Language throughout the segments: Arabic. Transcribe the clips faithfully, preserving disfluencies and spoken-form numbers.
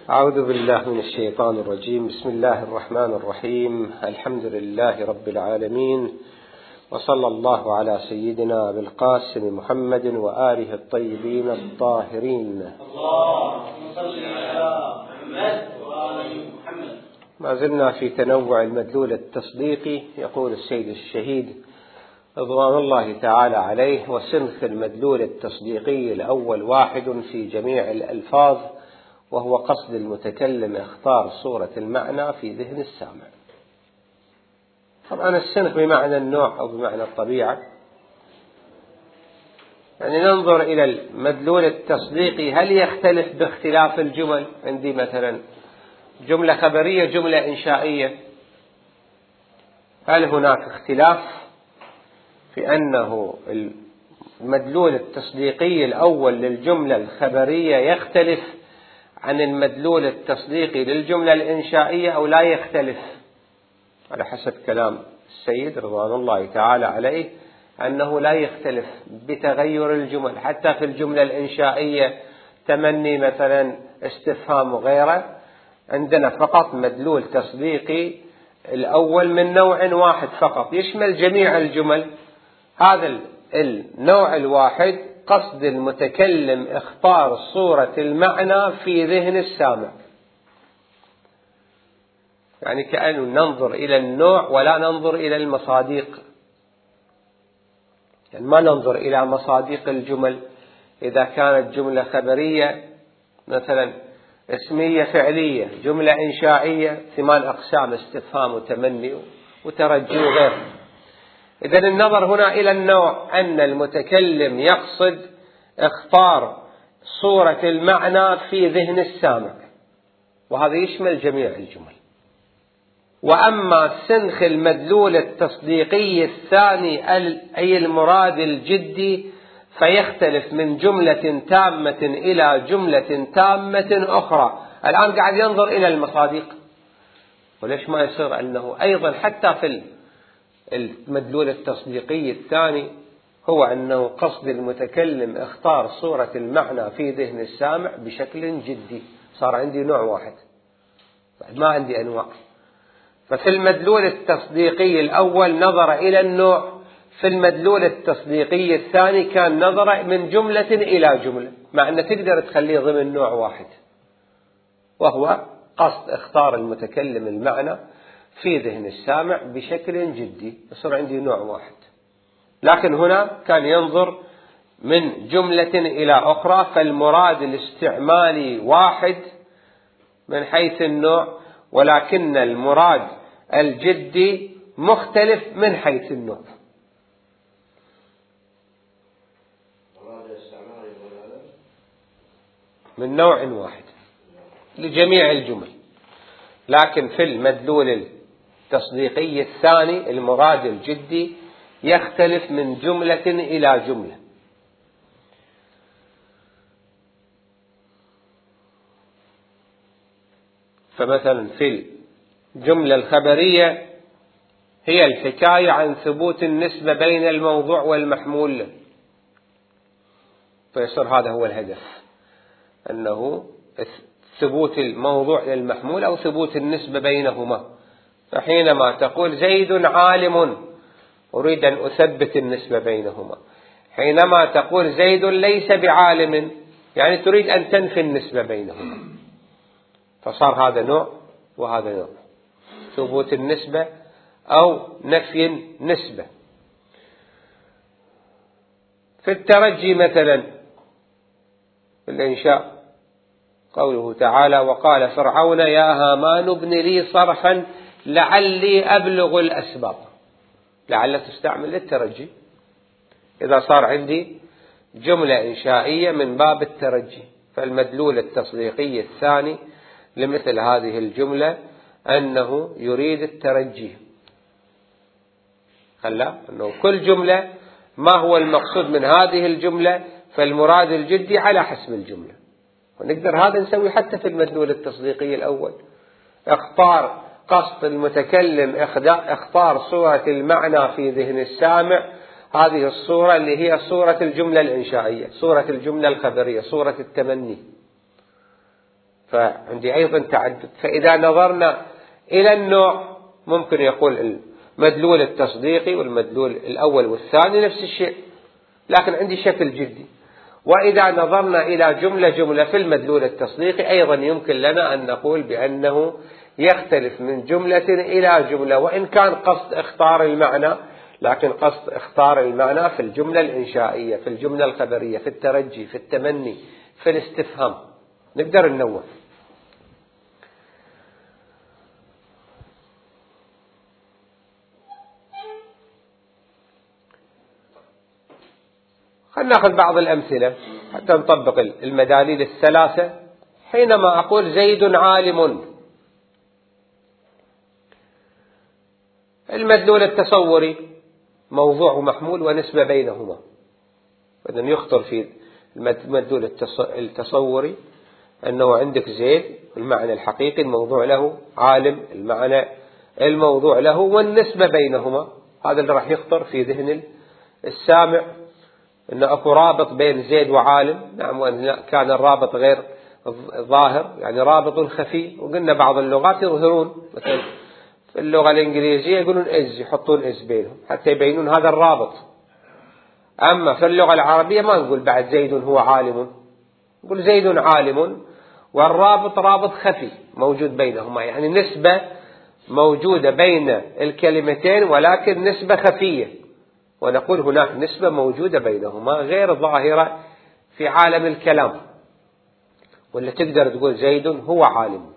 أعوذ بالله من الشيطان الرجيم. بسم الله الرحمن الرحيم. الحمد لله رب العالمين، وصلى الله على سيدنا أبي القاسم محمد وآله الطيبين الطاهرين. اللهم صل على محمد وآل محمد. ما زلنا في تنوع المدلول التصديقي. يقول السيد الشهيد رضوان الله تعالى عليه: وصنف المدلول التصديقي الأول واحد في جميع الألفاظ، وهو قصد المتكلم اختار صورة المعنى في ذهن السامع. طبعا الصنف بمعنى النوع أو بمعنى الطبيعة، يعني ننظر إلى المدلول التصديقي هل يختلف باختلاف الجمل. عندي مثلا جملة خبرية جملة إنشائية، هل هناك اختلاف في أنه المدلول التصديقي الأول للجملة الخبرية يختلف عن المدلول التصديقي للجملة الإنشائية أو لا يختلف؟ على حسب كلام السيد رضوان الله تعالى عليه أنه لا يختلف بتغير الجمل. حتى في الجملة الإنشائية تمني مثلا استفهام وغيره، عندنا فقط مدلول تصديقي الأول من نوع واحد فقط يشمل جميع الجمل. هذا النوع الواحد قصد المتكلم اختار صورة المعنى في ذهن السامع، يعني كأنه ننظر إلى النوع ولا ننظر إلى المصاديق، يعني ما ننظر إلى مصاديق الجمل. إذا كانت جملة خبرية مثلا اسمية فعلية، جملة إنشائية ثمان أقسام: استفهام وتمني وترجي وغيره. إذن النظر هنا إلى النوع، أن المتكلم يقصد اختار صورة المعنى في ذهن السامع، وهذا يشمل جميع الجمل. وأما سنخ المدلول التصديقي الثاني أي المراد الجدي فيختلف من جملة تامة إلى جملة تامة أخرى. الآن قاعد ينظر إلى المصادق، وليش ما يصير أنه أيضا حتى في المدلول التصديقي الثاني هو أنه قصد المتكلم اختار صورة المعنى في ذهن السامع بشكل جدي. صار عندي نوع واحد، ما عندي أنواع. ففي المدلول التصديقي الأول نظر إلى النوع، في المدلول التصديقي الثاني كان نظر من جملة إلى جملة، مع أن تقدر تخليه ضمن نوع واحد، وهو قصد اختار المتكلم المعنى في ذهن السامع بشكل جدي، يصير عندي نوع واحد. لكن هنا كان ينظر من جملة إلى أخرى، فالمراد الاستعمالي واحد من حيث النوع، ولكن المراد الجدي مختلف من حيث النوع. من نوع واحد لجميع الجمل، لكن في المدلول التصديقي الثاني المراد الجدي يختلف من جملة إلى جملة. فمثلا في الجملة الخبرية هي الحكاية عن ثبوت النسبة بين الموضوع والمحمول له، فيصير هذا هو الهدف، أنه ثبوت الموضوع للمحمول أو ثبوت النسبة بينهما. فحينما تقول زيد عالم أريد أن أثبت النسبة بينهما، حينما تقول زيد ليس بعالم يعني تريد أن تنفي النسبة بينهما. فصار هذا نوع وهذا نوع، ثبوت النسبة أو نفي النسبة. في الترجي مثلا في الإنشاء قوله تعالى: وقال فرعون يا هامان ابن لي صرحا لعلي أبلغ الأسباب. لعل تستعمل للترجي إذا صار عندي جملة إنشائية من باب الترجي. فالمدلول التصديقي الثاني لمثل هذه الجملة أنه يريد الترجي، خلا أنه كل جملة ما هو المقصود من هذه الجملة، فالمراد الجدي على حسب الجملة. ونقدر هذا نسوي حتى في المدلول التصديقي الأول. اختار قصد المتكلم اختار صورة المعنى في ذهن السامع، هذه الصورة اللي هي صورة الجملة الإنشائية، صورة الجملة الخبرية، صورة التمني. فعندي أيضا تعدد. فإذا نظرنا إلى النوع ممكن يقول المدلول التصديقي والمدلول الأول والثاني نفس الشيء، لكن عندي شكل جدي. وإذا نظرنا إلى جملة جملة في المدلول التصديقي أيضا يمكن لنا أن نقول بأنه يختلف من جملة إلى جملة، وإن كان قصد اختار المعنى، لكن قصد اختار المعنى في الجملة الإنشائية، في الجملة الخبرية، في الترجي، في التمني، في الاستفهام، نقدر ننوع. خلنا نأخذ بعض الأمثلة حتى نطبق المداليل الثلاثة. حينما أقول زيد عالم، المدلول التصوري موضوع ومحمول ونسبة بينهما، إذن يخطر في المدلول التصوري أنه عندك زيد المعنى الحقيقي الموضوع له، عالم المعنى الموضوع له، والنسبة بينهما. هذا اللي راح يخطر في ذهن السامع، أن أكو رابط بين زيد وعالم. نعم، وأن كان الرابط غير ظاهر، يعني رابط خفي. وقلنا بعض اللغات يظهرون، مثلا في اللغة الإنجليزية يقولون إز، يحطون إز بينهم حتى يبينون هذا الرابط. أما في اللغة العربية ما نقول بعد زيد هو عالم، نقول زيد عالم، والرابط رابط خفي موجود بينهما، يعني نسبة موجودة بين الكلمتين ولكن نسبة خفية، ونقول هناك نسبة موجودة بينهما غير ظاهرة في عالم الكلام، ولا تقدر تقول زيد هو عالم.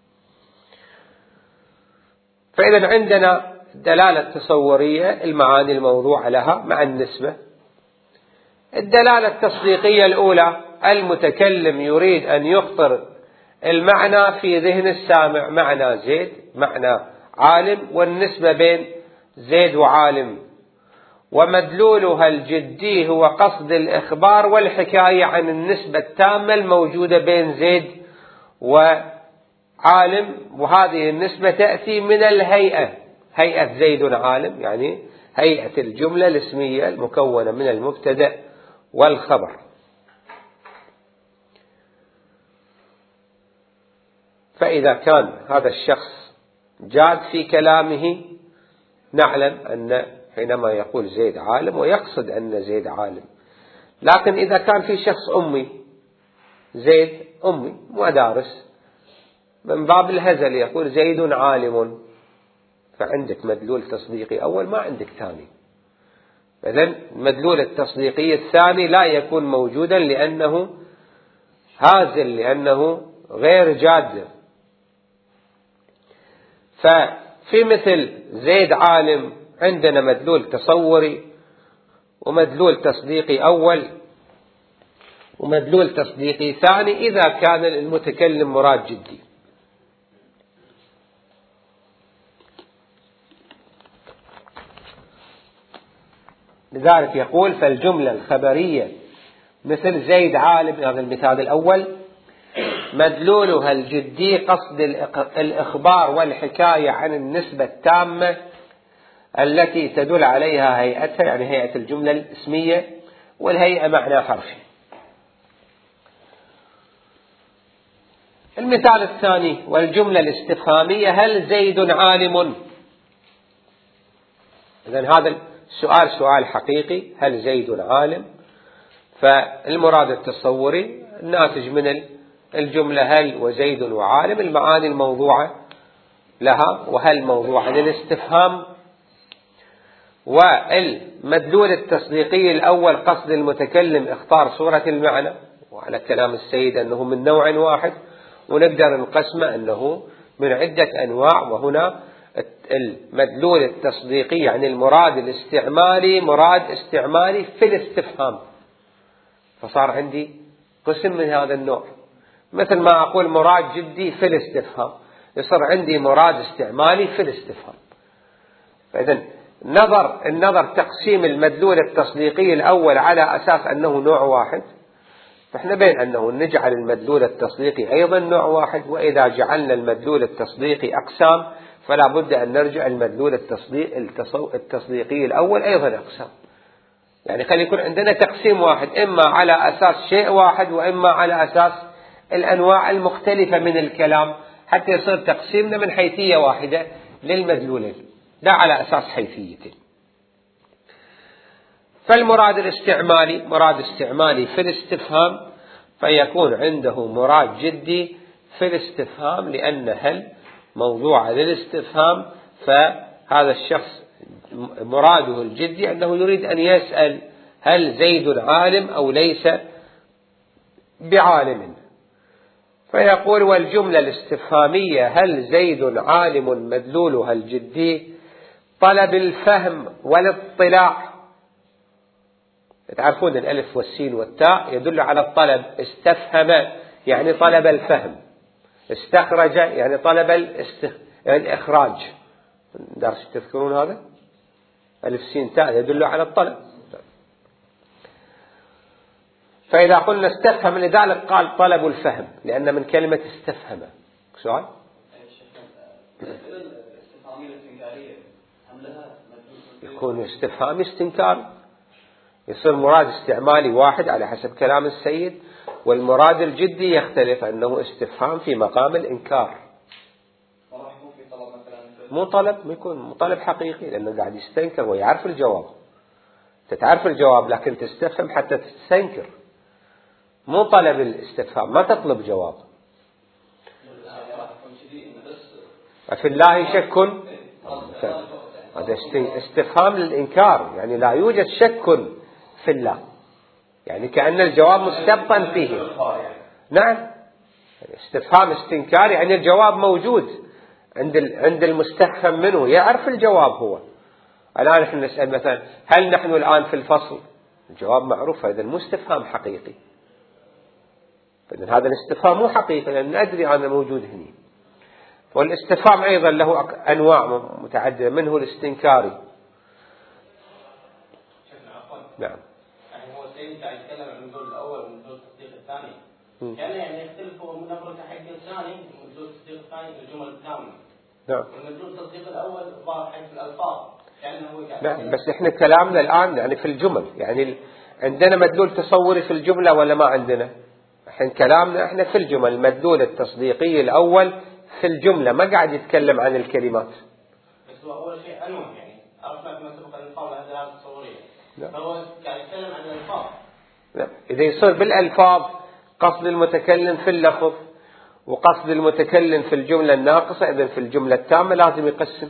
فإذا عندنا الدلالة التصورية المعاني الموضوعة لها مع النسبة. الدلالة التصديقية الأولى، المتكلم يريد أن يخطر المعنى في ذهن السامع، معنى زيد معنى عالم، والنسبة بين زيد وعالم. ومدلولها الجدي هو قصد الإخبار والحكاية عن النسبة التامة الموجودة بين زيد وعالم، وهذه النسبة تأتي من الهيئة، هيئة زيد عالم، يعني هيئة الجملة الاسمية المكونة من المبتدأ والخبر. فإذا كان هذا الشخص جاد في كلامه نعلم أن حينما يقول زيد عالم ويقصد أن زيد عالم. لكن إذا كان في شخص أمي، زيد أمي مدارس، من باب الهزل يقول زيد عالم، فعندك مدلول تصديقي أول ما عندك ثاني. إذن المدلول التصديقي الثاني لا يكون موجودا لأنه هازل، لأنه غير جاد. ففي مثل زيد عالم عندنا مدلول تصوري ومدلول تصديقي أول ومدلول تصديقي ثاني إذا كان المتكلم مراد جدي. لذلك يقول فالجملة الخبرية مثل زيد عالم، هذا المثال الأول، مدلولها الجدي قصد الإخبار والحكاية عن النسبة التامة التي تدل عليها هيئتها، يعني هيئة الجملة الاسمية، والهيئة معنى حرفي. المثال الثاني والجملة الاستفهامية هل زيد عالم؟ إذن هذا السؤال سؤال حقيقي، هل زيد عالم؟ فالمراد التصوري الناتج من الجملة هل وزيد وعالم المعاني الموضوعة لها، وهل موضوعة للاستفهام. والمدلول التصديقي الأول قصد المتكلم اختار صورة المعنى، وعلى كلام السيد أنه من نوع واحد، ونقدر نقسمه أنه من عدة أنواع. وهنا المدلول التصديقي يعني المراد الاستعمالي مراد استعمالي في الاستفهام، فصار عندي قسم من هذا النوع. مثل ما أقول مراد جدي في الاستفهام، يصير عندي مراد استعمالي في الاستفهام. فإذن نظر النظر تقسيم المدلول التصديقي الأول على أساس أنه نوع واحد، فإحنا بين أنه نجعل المدلول التصديقي أيضا نوع واحد، وإذا جعلنا المدلول التصديقي أقسام فلا بد أن نرجع المدلول التصديق التصديقي الأول أيضا أقسام. يعني خلي يكون عندنا تقسيم واحد، إما على أساس شيء واحد وإما على أساس الأنواع المختلفة من الكلام حتى يصير تقسيمنا من حيثية واحدة للمدلولين، لا على أساس حيثية. فالمراد الاستعمالي مراد استعمالي في الاستفهام، فيكون عنده مراد جدي في الاستفهام، لأن هل موضوع للاستفهام، فهذا الشخص مراده الجدي أنه يريد أن يسأل هل زيد عالم أو ليس بعالم. فيقول والجملة الاستفهامية هل زيد عالم مدلولها الجدي طلب الفهم والاطلاع. تعرفون الألف والسين والتاء يدل على الطلب. استفهم يعني طلب الفهم، استخرج يعني طلب الاست... يعني الإخراج. درس تذكرون هذا؟ ألف سين تاء يدل على الطلب. فإذا قلنا استفهم لذلك قال طلب الفهم، لأن من كلمة استفهم. سؤال؟ يكون استفهام استنكار، يصير مراد استعمالي واحد على حسب كلام السيد، والمراد الجدي يختلف أنه استفهام في مقام الإنكار. مو طلب، يكون طلب حقيقي لأنه قاعد يستنكر ويعرف الجواب. تتعرف الجواب لكن تستفهم حتى تستنكر، مو طلب الاستفهام، ما تطلب جواب. في الله شك، هذا استفهام للإنكار، يعني لا يوجد شك في الله، يعني كأن الجواب مستبطن فيه. نعم، استفهام استنكار يعني الجواب موجود عند عند المستفهم منه، يعرف الجواب هو. الآن نحن نسأل مثلا هل نحن الآن في الفصل؟ الجواب معروف، هذا المستفهام حقيقي. فإذن هذا الاستفهام مو حقيقي لأن ندري أنه موجود هنا. والاستفهام أيضا له أنواع متعددة، منه الاستنكاري. نعم. يعني هو السيد قاعد يتكلم عن النزول الأول والنزول التصديق الثاني. كان يعني يختلفوا من نبرة حق الثاني والنزول التصديق الثاني الجمل التامة. نعم. والنزول التصديق الأول ظاهر حق الألفاظ. كأنه هو قاعد. نعم، بس إحنا كلامنا الآن يعني في الجمل، يعني عندنا مدلول تصوري في الجملة ولا ما عندنا؟ إحنا كلامنا إحنا في الجمل، المدلول التصديقي الأول في الجملة، ما قاعد يتكلم عن الكلمات. بس هو أول شيء أنواع، يعني عرفنا كما سبق الألفاظ هذا التصورية. فهو قاعد يتكلم عن الألفاظ. لا. إذا يصير بالألفاظ قصد المتكلم في اللفظ وقصد المتكلم في الجملة الناقصة، إذن في الجملة التامة لازم يقسم.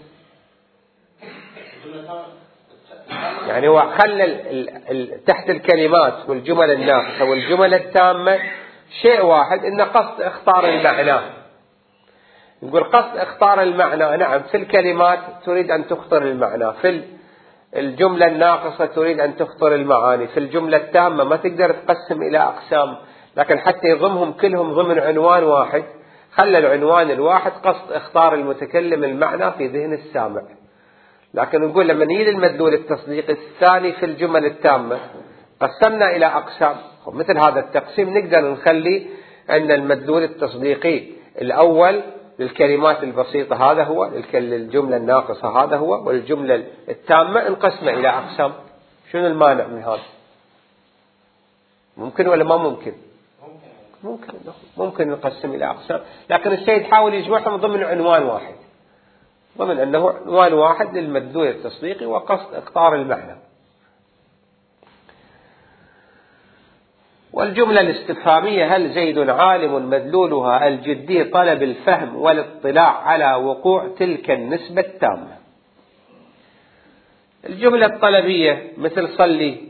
يعني هو خلى ال ال تحت الكلمات والجمل الناقصة والجمل التامة شيء واحد، إن قصد اختار المعنى. نقول قصد اختار المعنى، نعم، في الكلمات تريد أن تختار المعنى، في الجملة الناقصة تريد أن تخطر المعاني، في الجملة التامة ما تقدر تقسم إلى أقسام، لكن حتى يضمهم كلهم ضمن عنوان واحد، خلى العنوان الواحد قصد اختار المتكلم المعنى في ذهن السامع. لكن نقول لما نيجي للمدلول التصديقي الثاني في الجمل التامة قسمنا إلى أقسام، مثل هذا التقسيم نقدر نخلي أن المدلول التصديقي الأول للكلمات البسيطة هذا هو، الجملة الناقصة هذا هو، والجملة التامة انقسم إلى أقسام. شنو المانع من هذا؟ ممكن ولا ما ممكن؟ ممكن ممكن نقسم إلى أقسام، لكن السيد حاول يجمعهم ضمن عنوان واحد، ضمن أنه عنوان واحد للمدلول التصديقي وقصد اختار المعنى. والجملة الاستفهامية هل زيد عالم مدلولها الجدي طلب الفهم والاطلاع على وقوع تلك النسبة التامة. الجملة الطلبية مثل صلي،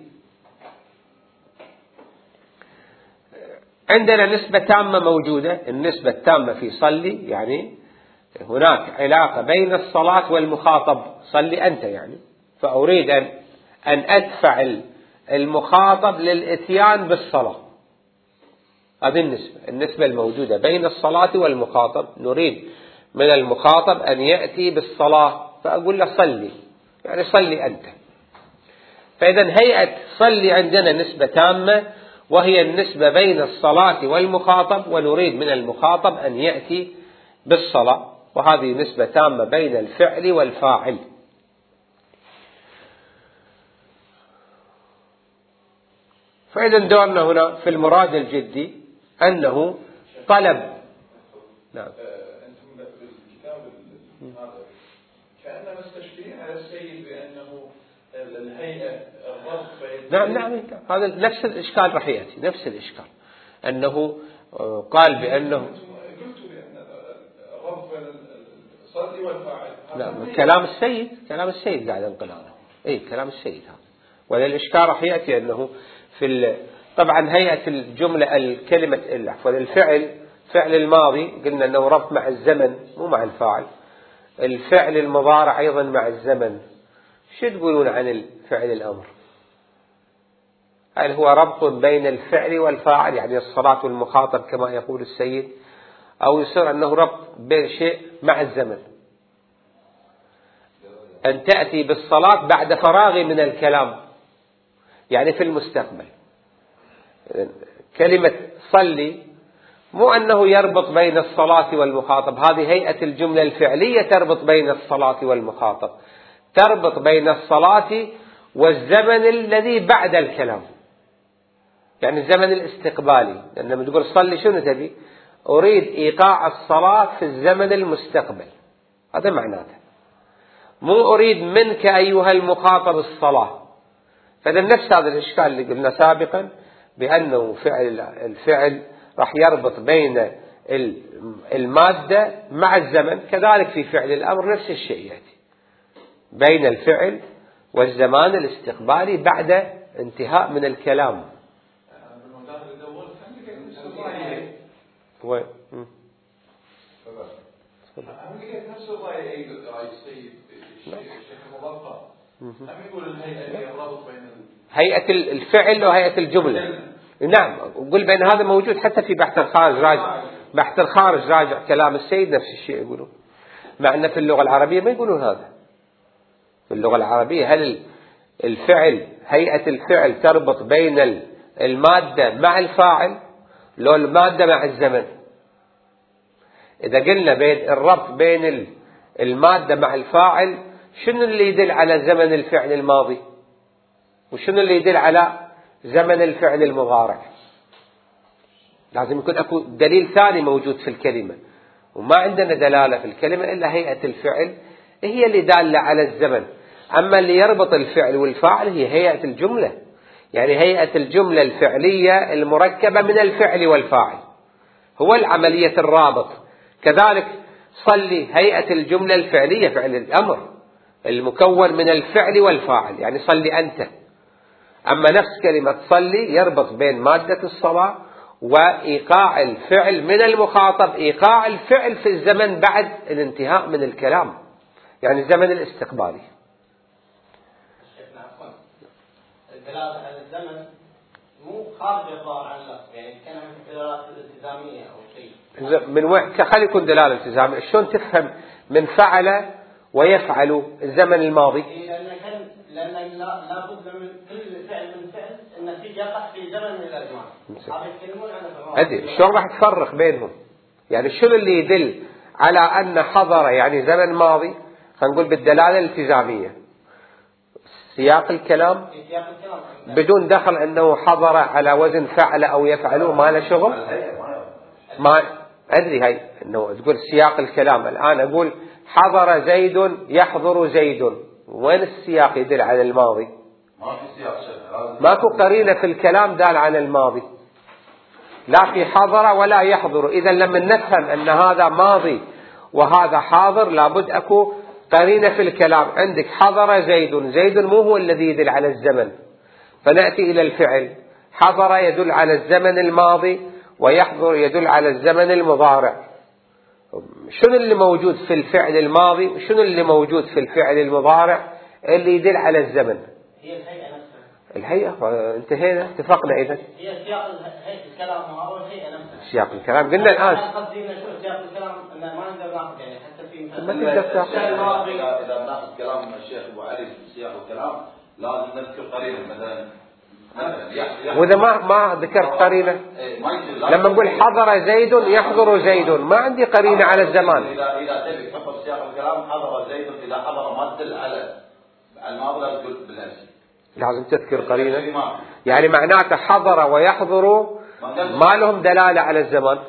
عندنا نسبة تامة موجودة، النسبة التامة في صلي يعني هناك علاقة بين الصلاة والمخاطب، صلي أنت يعني، فأريد أن أن أدفع المخاطب للإتيان بالصلاة. هذه النسبة النسبة الموجودة بين الصلاة والمخاطب، نريد من المخاطب أن يأتي بالصلاة، فأقول له صلي يعني صلي أنت. فإذا هيئة صلي عندنا نسبة تامة، وهي النسبة بين الصلاة والمخاطب، ونريد من المخاطب أن يأتي بالصلاة، وهذه نسبة تامة بين الفعل والفاعل. فإذا دورنا هنا في المراد الجدي أنه طلب. نعم. أنتم بالكتاب هذا كأنما مستشفين على السيد بأنه الهيئة الربط بين نعم نعم هذا نفس الإشكال راح يأتي، نفس الإشكال أنه قال بأنه قلت بأن الربط بين الصلي والفاعل. نعم كلام السيد، كلام السيد قاعد انقل عنه. اي كلام السيد هذا. ولا الإشكال راح يأتي أنه في طبعا هيئة الجملة الكلمة العفوا الفعل فعل الماضي قلنا أنه ربط مع الزمن مو مع الفاعل. الفعل المضارع أيضا مع الزمن. شو تقولون عن الفعل الأمر؟ هل هو ربط بين الفعل والفاعل يعني الصلاة والمخاطب كما يقول السيد، أو يصير أنه ربط بين شيء مع الزمن؟ أن تأتي بالصلاة بعد فراغ من الكلام يعني في المستقبل. كلمة صلي مو أنه يربط بين الصلاة والمخاطب، هذه هيئة الجملة الفعلية تربط بين الصلاة والمخاطب، تربط بين الصلاة والزمن الذي بعد الكلام يعني الزمن الاستقبالي. لأنه تقول صلي شنو تبي؟ أريد إيقاع الصلاة في الزمن المستقبل، هذا معناته، مو أريد منك أيها المخاطب الصلاة. فإذا نفس هذا الإشكال اللي قلنا سابقا بأنه فعل الفعل راح يربط بين المادة مع الزمن، كذلك في فعل الأمر نفس الشيء يأتي بين الفعل والزمان الاستقبالي بعد انتهاء من الكلام. وين؟ نفس الرأي أي رأي السيد الشيخ المضافة هم يقول الهيئة هي الرابط بين هيئة الفعل وهيئة الجملة. نعم قل بين هذا موجود حتى في بحث الخارج راجع بحث الخارج راجع كلام السيد نفس الشيء يقولون، مع أن في اللغة العربية ما يقولون هذا. في اللغة العربية هل الفعل هيئة الفعل تربط بين المادة مع الفاعل لو المادة مع الزمن؟ إذا قلنا بين الربط بين المادة مع الفاعل شنو اللي يدل على زمن الفعل الماضي وشنو اللي يدل على زمن الفعل المضارع؟ لازم يكون أكو دليل ثاني موجود في الكلمة، وما عندنا دلالة في الكلمة إلا هيئة الفعل هي اللي دالة على الزمن. أما اللي يربط الفعل والفاعل هي هيئة الجملة، يعني هيئة الجملة الفعلية المركبة من الفعل والفاعل هو العملية الرابط. كذلك صلي هيئة الجملة الفعلية فعل الأمر المكون من الفعل والفاعل يعني صلي أنت. أما نفس كلمة صلي يربط بين مادة الصلاة وإيقاع الفعل من المخاطب، إيقاع الفعل في الزمن بعد الانتهاء من الكلام يعني الزمن الاستقبالي. الدلالة على الزمن مو خارج الظاهر عن اللفظ، يعني كان دلالات التزامية أو شيء. من وين خلي يكون دلالة التزامية؟ شلون تفهم من فعل ويفعل الزمن الماضي؟ لأن كان لأن لا بد من كل فعل من فعل النتيجة يقع في زمن من الأزمان. هذا يتكلمون عنه. أدري شلون راح تفرق بينهم؟ يعني شنو اللي يدل على أن حضر يعني زمن ماضي؟ خلينا نقول بالدلالة الالتزامية سياق الكلام بدون دخل أنه حضر على وزن فعل أو يفعله ما له شغل. ما أدري هاي أنه تقول سياق الكلام. الآن أقول حضر زيد يحضر زيد، وين السياق يدل على الماضي؟ ما في سياق، ماكو قرينة في الكلام دال على الماضي، لا في حضر ولا يحضر. إذا لما نفهم أن هذا ماضي وهذا حاضر لابد أكو قرينة في الكلام. عندك حضر زيد، زيد مو هو الذي يدل على الزمن، فنأتي إلى الفعل. حضر يدل على الزمن الماضي ويحضر يدل على الزمن المضارع. شنو اللي موجود في الفعل الماضي وشنو اللي موجود في الفعل المضارع اللي يدل على الزمن؟ هي الهيئة نفسها. الهيئة انتهينا اتفقنا. إذا هي سياق الكلام هو الهيئة نفسها. سياق الكلام قلنا الآن. قصدي إن شو سياق الكلام إن ما نقدر ناخذ يعني حتى في ما تقدر تاخذ. إذا ناخذ كلام الشيخ أبو علي في سياق الكلام لازم نذكر قرينة مثلا. وإذا ما ما ذكرت قرينة لما نقول حضر زيد يحضر زيد ما عندي قرينة على الزمان. إذا إذا تبي تحط سياق الكلام حضر زيد إذا حضر ما تدل على الماضي لا تقول بالأمس. لازم تذكر قرينة يعني معناته حضر ويحضر ما لهم دلالة على الزمان،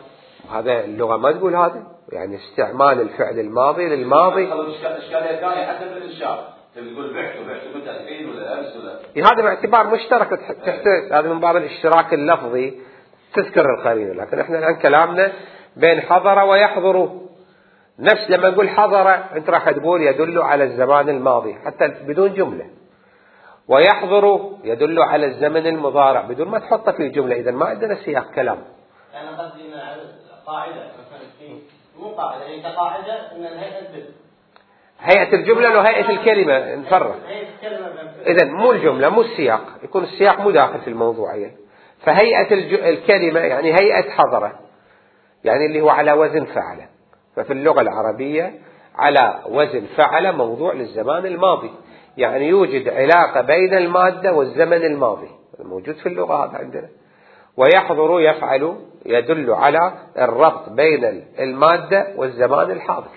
هذا اللغة ما تقول هذا، يعني استعمال الفعل الماضي للماضي. إشكالية ثانية حسب الإنشاء، تقول بعت وبعت متى الحين ولا أمس ولا. هذا باعتبار مشترك تحتاج، هذا من باب الاشتراك اللفظي تذكر القرينة، لكن احنا الآن كلامنا بين حضر ويحضر. نفس لما نقول حضر أنت راح تقول يدل على الزمان الماضي حتى بدون جملة، ويحضر يدل على الزمن المضارع بدون ما تحطه في جملة. إذا ما عندنا سياق كلام. أنا قصدي إن قاعدة مثلا في مو قاعدة، يعني كقاعدة إن الهيئة تدل. هيئة الجملة لو هيئة الكلمة نفرق. إذا مو الجملة مو السياق، يكون السياق مو داخل في الموضوعية. فهيئة الكلمة يعني هيئة حضرة، يعني اللي هو على وزن فعل. ففي اللغة العربية على وزن فعل موضوع للزمان الماضي، يعني يوجد علاقة بين المادة والزمن الماضي، موجود في اللغة هذا عندنا. ويحضر يفعل يدل على الربط بين المادة والزمان الحاضر.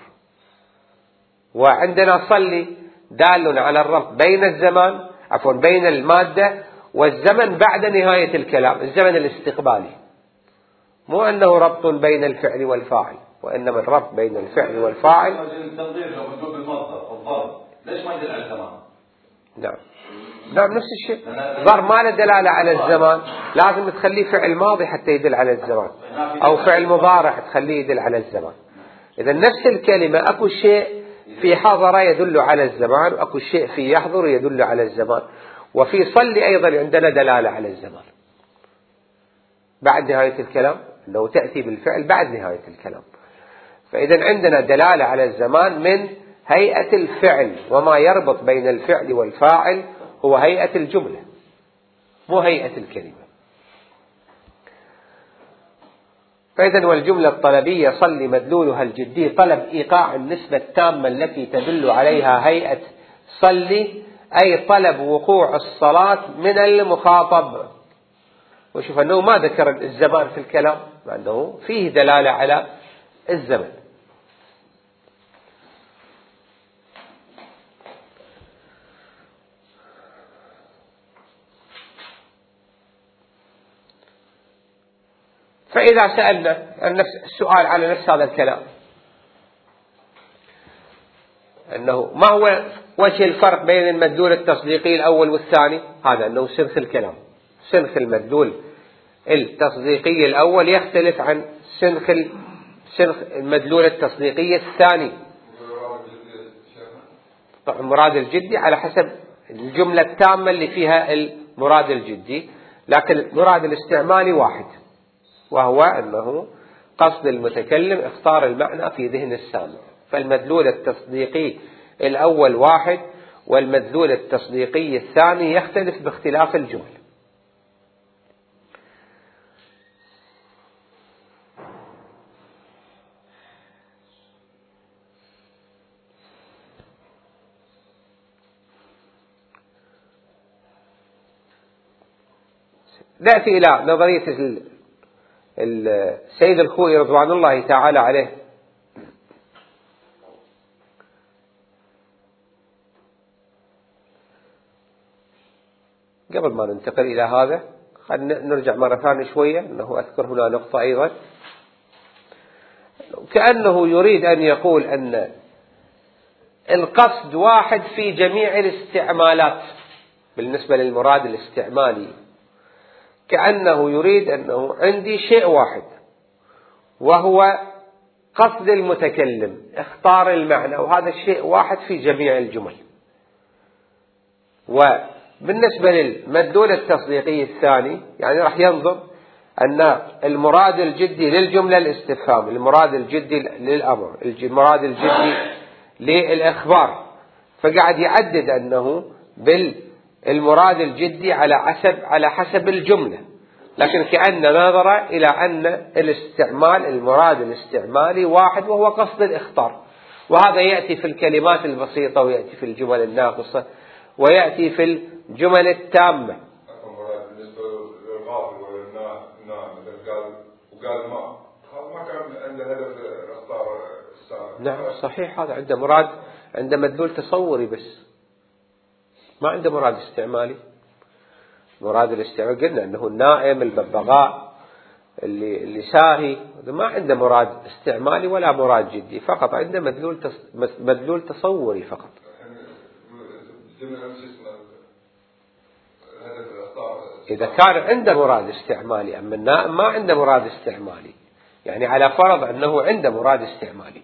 وعندنا صلي دال على الربط بين الزمان عفوا بين المادة والزمن بعد نهاية الكلام، الزمن الاستقبالي، مو أنه ربط بين الفعل والفاعل، وإنما الربط بين الفعل والفاعل. التنظير لو بنقول بالمصدر الضرب ليش ما يدل على الزمان؟ نعم نعم نفس الشيء. ضرب ما له دلالة على الزمان، لازم تخليه فعل ماضي حتى يدل على الزمان، أو فعل مضارع تخليه يدل على الزمان. إذا نفس الكلمة أكو شيء في حضر يدل على الزمان، وأكو شيء في يحضر يدل على الزمان، وفي صلي أيضا عندنا دلالة على الزمان بعد نهاية الكلام، لو تأتي بالفعل بعد نهاية الكلام. فإذا عندنا دلالة على الزمان من هيئة الفعل، وما يربط بين الفعل والفاعل هو هيئة الجملة مو هيئة الكلمة. فإذا والجملة الطلبية صلي مدلولها الجدي طلب إيقاع النسبة التامة التي تدل عليها هيئة صلي، أي طلب وقوع الصلاة من المخاطب. وشوف أنه ما ذكر الزمان في الكلام مع أنه فيه دلالة على الزمن. فإذا سألنا نفس السؤال على نفس هذا الكلام، أنه ما هو وجه الفرق بين المدلول التصديقي الأول والثاني؟ هذا أنه سنخ الكلام، سنخ المدلول التصديقي الأول يختلف عن سنخ سنخ المدلول التصديقي الثاني. المراد الجدي على حسب الجملة التامة اللي فيها المراد الجدي، لكن المراد الاستعمالي واحد، وهو أنه قصد المتكلم اختار المعنى في ذهن السامع. فالمدلول التصديقي الأول واحد، والمدلول التصديقي الثاني يختلف باختلاف الجمل. نأتي إلى نظرية السيد الخوئي رضوان الله تعالى عليه. قبل ما ننتقل إلى هذا خلينا نرجع مرة ثانية شوية، أنه أذكر هنا نقطة أيضا، كأنه يريد أن يقول أن القصد واحد في جميع الاستعمالات بالنسبة للمراد الاستعمالي، كأنه يريد أنه عندي شيء واحد وهو قصد المتكلم اختار المعنى، وهذا الشيء واحد في جميع الجمل. وبالنسبة للمدلول التصديقي الثاني يعني راح ينظر أن المراد الجدي للجملة الاستفهام، المراد الجدي للأمر، المراد الجدي للإخبار، فقاعد يعدد أنه بالمراد الجدي على حسب على حسب الجملة، لكن كأن نظر إلى أن الاستعمال المراد الاستعمالي واحد وهو قصد الإخطار. وهذا يأتي في الكلمات البسيطة، ويأتي في الجمل الناقصة، ويأتي في الجمل التامة. بالنسبة للغافل والنائم قال وقال ما ما كان عنده هدف اختار السابق. نعم صحيح، هذا عنده مراد، عنده مدلول تصوري بس، ما عنده مراد استعمالي. مراد الاستعمال قلنا أنه النائم، الببغاء، اللي اللي ساهي، ما عنده مراد استعمالي ولا مراد جدي، فقط عنده مدلول مدلول تصوري فقط. إذا كان عنده مراد استعمالي، أما النائم ما عنده مراد استعمالي، يعني على فرض أنه عنده مراد استعمالي.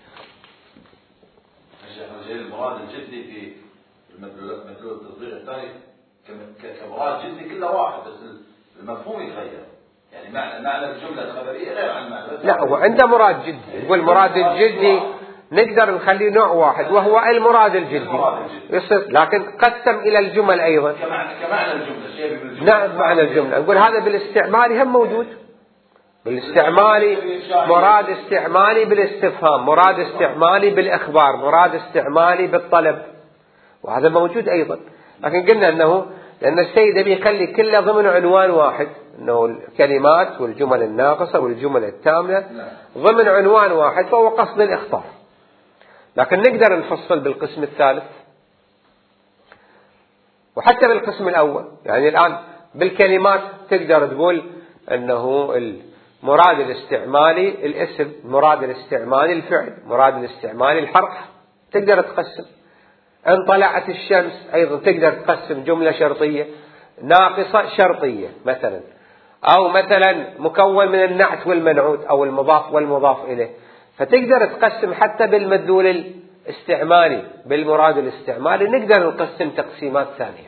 المراد الجدي في المدلول التصديق الثاني كمراد جدي كله واحد، بس المفهوم يتغير، يعني معنى معنى الجملة الخبرية غير عن معنى. لا، هو عنده مراد جدي، يقول المراد الجدي نقدر نخليه نوع واحد وهو المراد الجدي يصير، لكن قسم إلى الجمل أيضا كمعنى الجملة شيء بالجملة. نعم، معنى الجملة نقول هذا بالاستعمالي هم موجود، بالاستعمالي مراد استعمالي بالاستفهام، مراد استعمالي بالإخبار، مراد استعمالي بالطلب، وهذا موجود أيضا. لكن قلنا أنه لأن السيد بيخلي كله ضمن عنوان واحد، أنه الكلمات والجمل الناقصة والجمل التامة ضمن عنوان واحد، فهو قصد الإخبار. لكن نقدر نفصل بالقسم الثالث وحتى بالقسم الأول. يعني الآن بالكلمات تقدر تقول أنه المراد الاستعمالي الاسم، مراد الاستعمالي الفعل، مراد الاستعمالي الحرف، تقدر تقسم. إن طلعت الشمس أيضا تقدر تقسم جملة شرطية ناقصة شرطية مثلا، أو مثلا مكون من النعت والمنعوت أو المضاف والمضاف إليه، فتقدر تقسم حتى بالمدلول الاستعمالي بالمراد الاستعمالي، نقدر نقسم تقسيمات ثانية.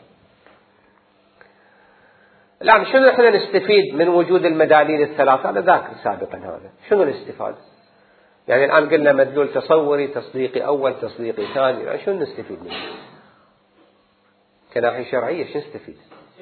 الآن شنو احنا نستفيد من وجود المداليل الثلاثة؟ أنا ذاكر سابقا هذا. شنو الاستفادة؟ يعني الآن قلنا مدلول تصوري، تصديقي أول، تصديقي ثاني، يعني شنو نستفيد منه؟ كناحية شرعية شنو نستفيد؟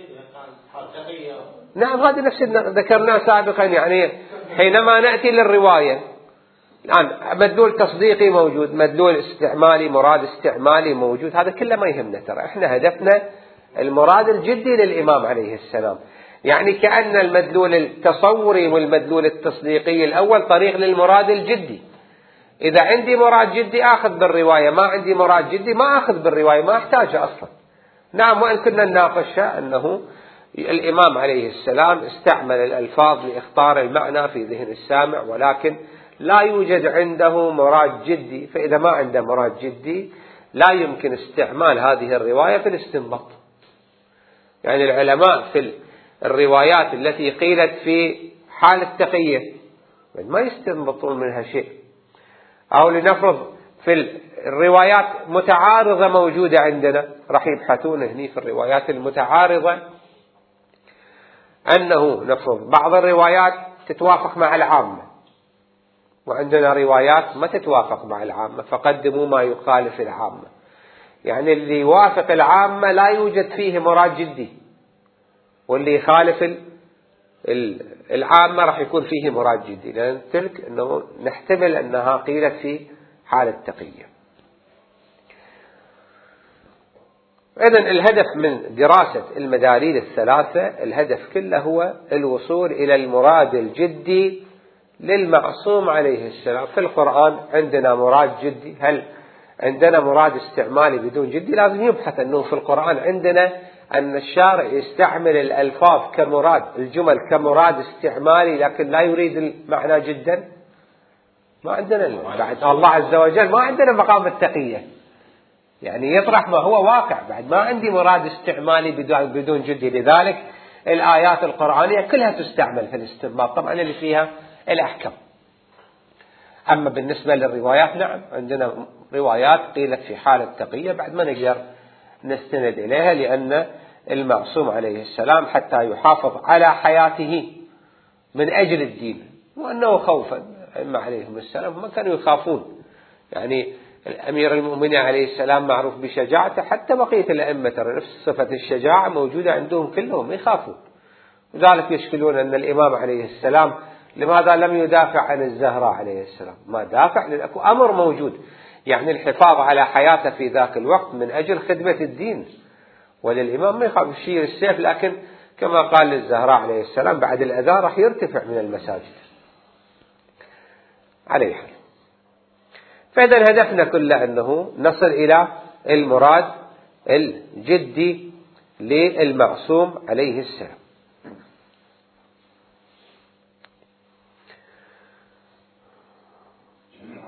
نعم، هذا نفس ذكرناه سابقا. يعني حينما نأتي للرواية الآن مدلول تصديقي موجود، مدلول استعمالي، مراد استعمالي موجود، هذا كله ما يهمنا. ترى احنا هدفنا المراد الجدي للإمام عليه السلام. يعني كأن المدلول التصوري والمدلول التصديقي الأول طريق للمراد الجدي. إذا عندي مراد جدي آخذ بالرواية، ما عندي مراد جدي ما آخذ بالرواية، ما أحتاجها أصلا. نعم، وإن كنا نناقش أنه الإمام عليه السلام استعمل الألفاظ لإخطار المعنى في ذهن السامع، ولكن لا يوجد عنده مراد جدي، فإذا ما عنده مراد جدي لا يمكن استعمال هذه الرواية في الاستنباط. يعني العلماء في الروايات التي قيلت في حال التقية ما يستنبطون منها شيء، أو لنفرض في الروايات متعارضة موجودة عندنا، راح يبحثون هني في الروايات المتعارضة أنه نفرض بعض الروايات تتوافق مع العامة، وعندنا روايات ما تتوافق مع العامة، فقدموا ما يخالف العامة. يعني اللي يوافق العامة لا يوجد فيه مراد جدي، واللي يخالف العامة راح يكون فيه مراد جدي، لأن تلك أنه نحتمل أنها قيلت في حال التقية. إذن الهدف من دراسة المداليل الثلاثة، الهدف كله هو الوصول إلى المراد الجدي للمعصوم عليه السلام. في القرآن عندنا مراد جدي، هل عندنا مراد استعمالي بدون جدي؟ لازم يبحث أنه في القرآن عندنا أن الشارع يستعمل الألفاظ كمراد، الجمل كمراد استعمالي، لكن لا يريد المعنى جدا. ما عندنا بعد الله عز وجل ما عندنا مقام التقية، يعني يطرح ما هو واقع. بعد ما عندي مراد استعمالي بدون جدي، لذلك الآيات القرآنية كلها تستعمل في الاستنباط، طبعا اللي فيها الأحكام. أما بالنسبة للروايات نعم عندنا روايات قيلت في حال التقية بعد ما نقدر نستند إليها، لأن المعصوم عليه السلام حتى يحافظ على حياته من أجل الدين، وأنه خوفا أما عليهم السلام ما كانوا يخافون. يعني الأمير المؤمنين عليه السلام معروف بشجاعته، حتى بقية الأئمة ترى نفس صفة الشجاعة موجودة عندهم كلهم، يخافون. وذلك يشكلون أن الإمام عليه السلام لماذا لم يدافع عن الزهراء عليه السلام؟ ما دافع لأن أمر موجود، يعني الحفاظ على حياته في ذاك الوقت من أجل خدمة الدين. وللإمام ما يخاف يشير السيف، لكن كما قال للزهراء عليه السلام بعد الأذان راح يرتفع من المساجد عليه. فإذا هدفنا كله أنه نصل إلى المراد الجدي للمعصوم عليه السلام.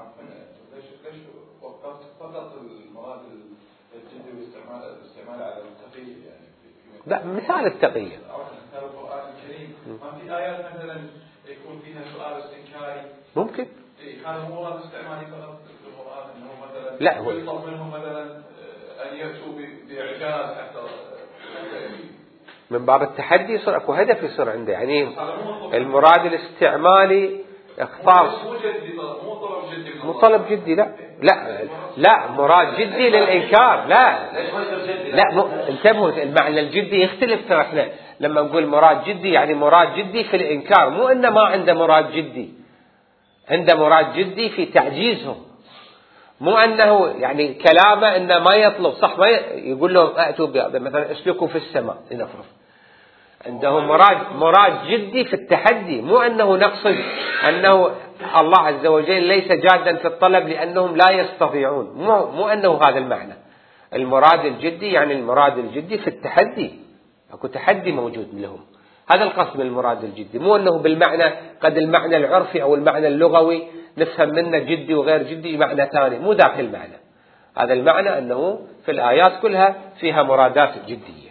ليش ليش وقفت فقط المراد الجدي والاستعمال الاستعمال على التقية يعني؟ لا، مثال التقية. مثال القرآن الكريم ما في آيات مثلا يكون فيها سؤال استنكاري ممكن. هذا هو مراد استعمالي فقط في القرآن انه مثلا لا، هو يطلب منهم مثلا ان يأتوا بإعجاز حتى من باب التحدي يصير اكو هدف يصير عنده، يعني المراد الاستعمالي اختصاص مو طلب جدي. لا لا لا، مراد جدي للإنكار. لا لا، انتبهوا، المعنى الجدي يختلف. ترى احنا لما نقول مراد جدي يعني مراد جدي في الإنكار، مو إنه ما عنده مراد جدي، عنده مراد جدي في تعجيزهم. مو أنه يعني كلامه إنه ما يطلب صح، ما يقول لهم أتوا مثلا اسلكوا في السماء لنفرض، عنده مراد مراد جدي في التحدي. مو أنه نقصد أنه الله عز وجل ليس جادا في الطلب لأنهم لا يستطيعون، مو, مو أنه هذا المعنى. المراد الجدي يعني المراد الجدي في التحدي، أكو تحدي موجود لهم. هذا القصد من المراد الجدي، مو أنه بالمعنى قد المعنى العرفي أو المعنى اللغوي نفهم منه جدي وغير جدي معنى ثاني، مو ذاك المعنى. هذا المعنى أنه في الآيات كلها فيها مرادات جدية.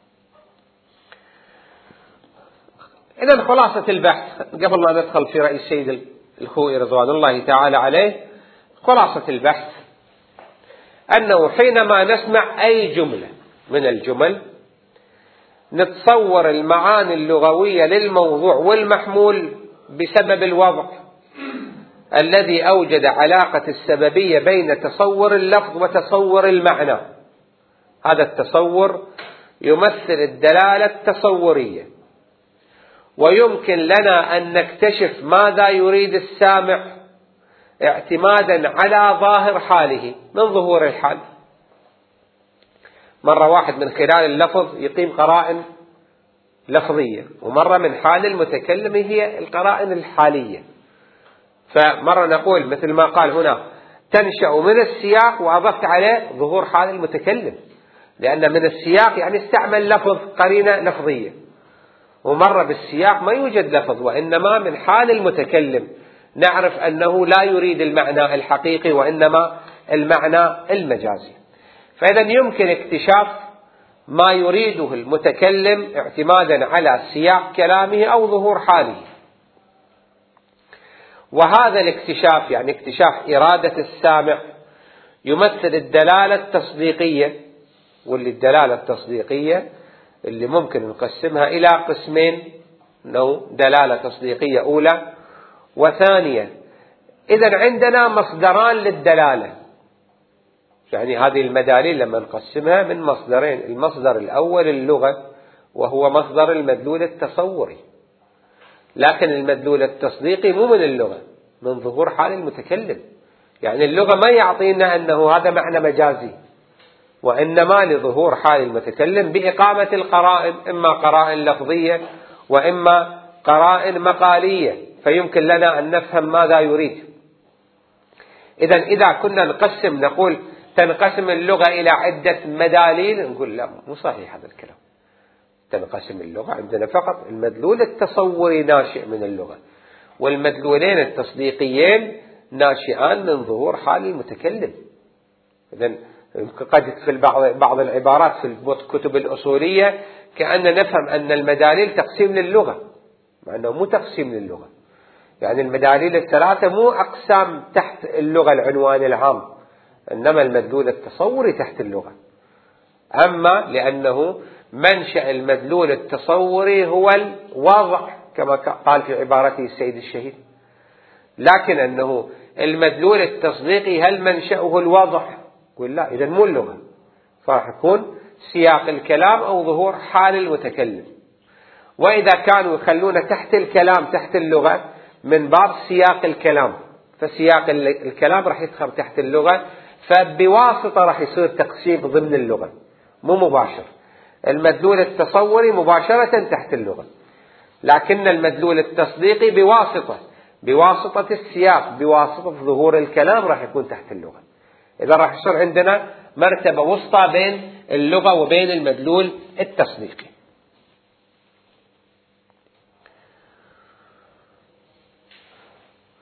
إذن خلاصة البحث قبل ما ندخل في رأي السيد الخوئي رضوان الله تعالى عليه، خلاصة البحث أنه حينما نسمع أي جملة من الجمل نتصور المعاني اللغوية للموضوع والمحمول بسبب الوضع الذي أوجد علاقة السببية بين تصور اللفظ وتصور المعنى. هذا التصور يمثل الدلالة التصورية، ويمكن لنا أن نكتشف ماذا يريد السامع اعتمادا على ظاهر حاله من ظهور الحال. مرة واحد من خلال اللفظ يقيم قرائن لفظية، ومرة من حال المتكلم هي القرائن الحالية. فمرة نقول مثل ما قال هنا تنشأ من السياق، وأضفت عليه ظهور حال المتكلم، لأن من السياق يعني استعمل لفظ قرينة لفظية. ومرة بالسياق ما يوجد لفظ، وإنما من حال المتكلم نعرف أنه لا يريد المعنى الحقيقي وإنما المعنى المجازي. فإذا يمكن اكتشاف ما يريده المتكلم اعتمادا على سياق كلامه أو ظهور حاله. وهذا الاكتشاف يعني اكتشاف إرادة السامع يمثل الدلالة التصديقية، واللي الدلالة التصديقية اللي ممكن نقسمها إلى قسمين، أنه دلالة تصديقية أولى وثانية. إذن عندنا مصدران للدلالة، يعني هذه المداليل لما نقسمها من مصدرين. المصدر الأول اللغة، وهو مصدر المدلول التصوري، لكن المدلول التصديقي مو من اللغة، من ظهور حال المتكلم. يعني اللغة ما يعطينا أنه هذا معنى مجازي، وإنما لظهور حال المتكلم بإقامة القرائن، إما قرائن لفظية وإما قرائن مقالية، فيمكن لنا أن نفهم ماذا يريد. إذن إذا كنا نقسم نقول تنقسم اللغة إلى عدة مداليل، نقول لا، مو صحيح هذا الكلام. تنقسم اللغة عندنا فقط المدلول التصوري ناشئ من اللغة، والمدلولين التصديقيين ناشئان من ظهور حال المتكلم. إذن قد في بعض العبارات في الكتب الأصولية كأن نفهم أن المداليل تقسيم للغة، مع أنه مو تقسيم للغة. يعني المداليل الثلاثة مو أقسام تحت اللغة العنوان العام، إنما المدلول التصوري تحت اللغة. أما لأنه منشأ المدلول التصوري هو الوضع كما قال في عبارته السيد الشهيد، لكن أنه المدلول التصديقي هل منشأه الوضع؟ يقول لا، إذن مو اللغة، فراح يكون سياق الكلام أو ظهور حال المتكلم. وإذا كانوا يخلون تحت الكلام تحت اللغة من باب سياق الكلام، فسياق الكلام راح يدخل تحت اللغة، فبواسطة راح يصير تقسيم ضمن اللغة مو مباشر. المدلول التصوري مباشرة تحت اللغة، لكن المدلول التصديقي بواسطة بواسطة السياق، بواسطة ظهور الكلام راح يكون تحت اللغة. إذا راح يصير عندنا مرتبة وسطى بين اللغة وبين المدلول التصديقي.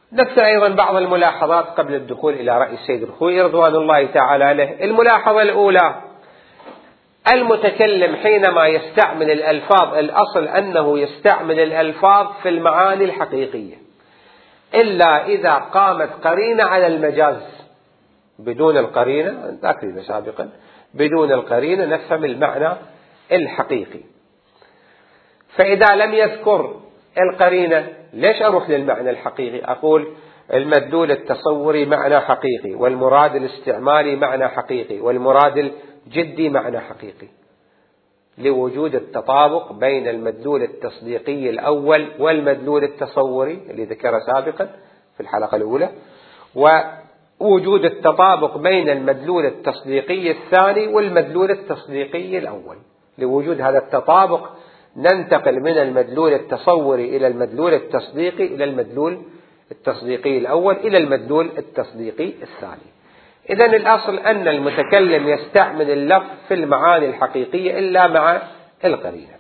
نذكر أيضا بعض الملاحظات قبل الدخول إلى رأي السيد الخوئي رضوان الله تعالى عليه. الملاحظة الأولى: المتكلم حينما يستعمل الألفاظ الأصل أنه يستعمل الألفاظ في المعاني الحقيقية إلا إذا قامت قرينة على المجاز. بدون القرينة ذكرنا سابقا، بدون القرينة نفهم المعنى الحقيقي. فإذا لم يذكر القرينة ليش أروح للمعنى الحقيقي؟ أقول المدلول التصوري معنى حقيقي، والمراد الاستعمالي معنى حقيقي، والمراد الجدي معنى حقيقي، لوجود التطابق بين المدلول التصديقي الأول والمدلول التصوري اللي ذكر سابقا في الحلقة الأولى، ووجود التطابق بين المدلول التصديقي الثاني والمدلول التصديقي الأول. لوجود هذا التطابق ننتقل من المدلول التصوري إلى المدلول التصديقي إلى المدلول التصديقي الأول إلى المدلول التصديقي الثاني. إذن الأصل أن المتكلم يستعمل اللفظ في المعاني الحقيقية إلا مع القرينة.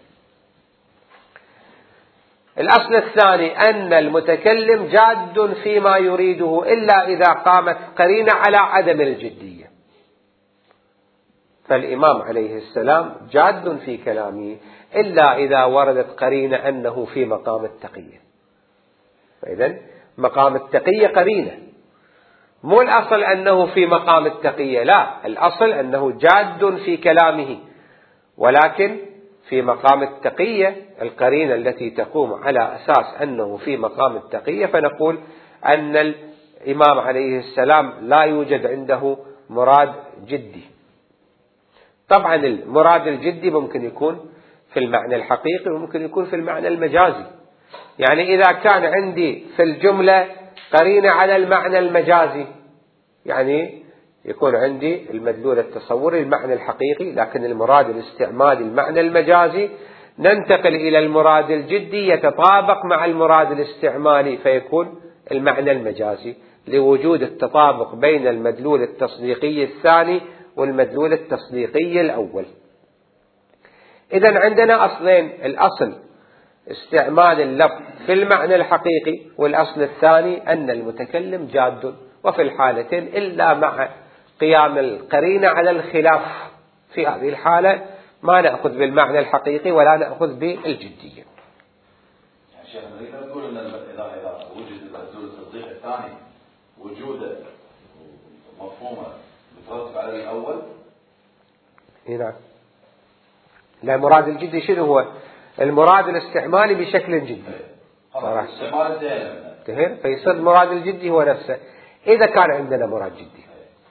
الأصل الثاني أن المتكلم جاد فيما يريده إلا إذا قامت قرينة على عدم الجدية. فالإمام عليه السلام جاد في كلامه إلا إذا وردت قرينة أنه في مقام التقية. فإذن مقام التقية قرينة، مو الأصل أنه في مقام التقية، لا، الأصل أنه جاد في كلامه، ولكن في مقام التقية القرينة التي تقوم على أساس أنه في مقام التقية، فنقول أن الإمام عليه السلام لا يوجد عنده مراد جدي. طبعا المراد الجدي ممكن يكون في المعنى الحقيقي وممكن يكون في المعنى المجازي. يعني إذا كان عندي في الجملة قرينة على المعنى المجازي، يعني يكون عندي المدلول التصوري المعنى الحقيقي، لكن المراد الاستعمالي المعنى المجازي، ننتقل إلى المراد الجدي يتطابق مع المراد الاستعمالي فيكون المعنى المجازي، لوجود التطابق بين المدلول التصديقي الثاني والمدلول التصديقي الأول. إذن عندنا أصلين: الأصل استعمال اللفظ في المعنى الحقيقي، والأصل الثاني أن المتكلم جاد، وفي الحالتين إلا مع قيام القرينة على الخلاف. في هذه الحالة ما نأخذ بالمعنى الحقيقي ولا نأخذ بالجدية. يعني شيخ نريد نقول أن إذا إذا وجد المدلول التصديق الثاني وجوده مفهومه مترتب على الأول. نعم. لا، المراد الجدي شنو هو؟ المراد الاستعمالي بشكل جدي. خلاص استعمال انتهى، فيصير المراد الجدي هو نفسه إذا كان عندنا مراد جدي.